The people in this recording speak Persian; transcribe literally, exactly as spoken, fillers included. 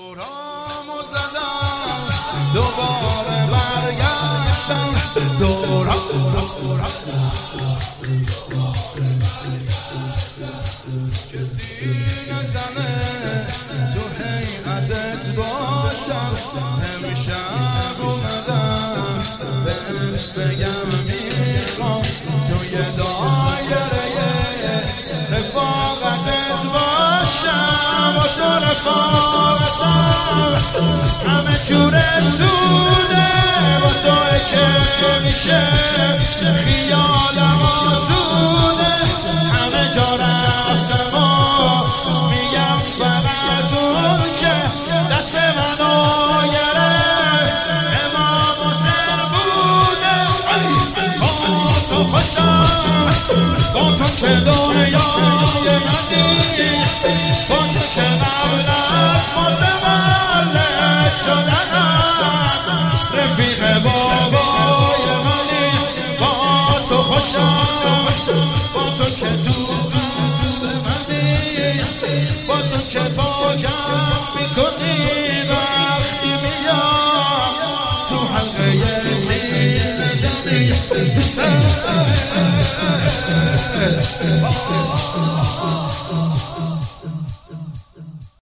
دورامو زدم دوباره برگشتم دورام کسی نزنه تو حیعتت باشم همیشه اومدم بهش بگم میخوام توی دایره رفاقتت باشم و تو رفاقتم همه جور سوده با توی که میشه خیالم آسوده همه جا رفتم و میگم فقط اون که دست منو گرفت امام حسین بوده با تو خوشم با تو که دنیای منی با تو که قبل از متولد شدنم رفیق بابای منی با تو خوشم با تو که تو منی با تو که پاکم میکنی وقتی میام تو حلقه سینه زنی